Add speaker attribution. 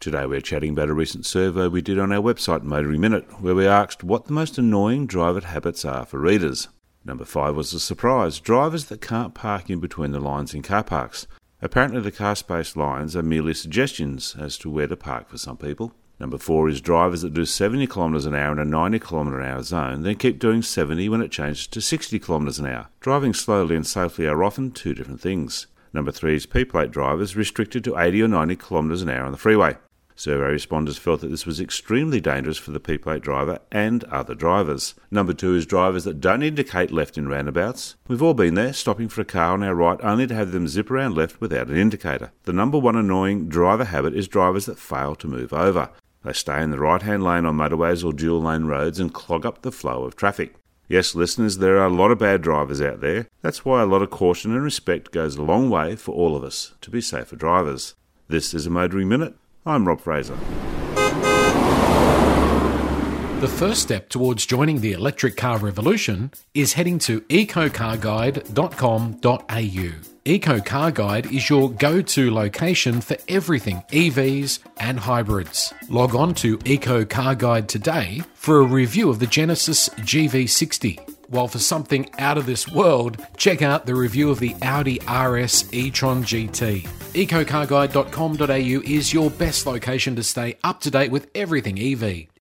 Speaker 1: Today we're chatting about a recent survey we did on our website, Motoring Minute, where we asked what the most annoying driver habits are for readers. Number 5 was a surprise: drivers that can't park in between the lines in car parks. Apparently the car space lines are merely suggestions as to where to park for some people. Number 4 is drivers that do 70 kilometres an hour in a 90 kilometre an hour zone, then keep doing 70 when it changes to 60 kilometres an hour. Driving slowly and safely are often two different things. Number 3 is P-plate drivers restricted to 80 or 90 kilometres an hour on the freeway. Survey respondents felt that this was extremely dangerous for the P-plate driver and other drivers. Number 2 is drivers that don't indicate left in roundabouts. We've all been there, stopping for a car on our right only to have them zip around left without an indicator. The number 1 annoying driver habit is drivers that fail to move over. They stay in the right-hand lane on motorways or dual-lane roads and clog up the flow of traffic. Yes, listeners, there are a lot of bad drivers out there. That's why a lot of caution and respect goes a long way for all of us to be safer drivers. This is a Motoring Minute. I'm Rob Fraser.
Speaker 2: The first step towards joining the electric car revolution is heading to ecocarguide.com.au. EcoCarGuide is your go-to location for everything EVs and hybrids. Log on to EcoCarGuide today for a review of the Genesis GV60. While for something out of this world, check out the review of the Audi RS e-tron GT. EcoCarGuide.com.au is your best location to stay up to date with everything EV.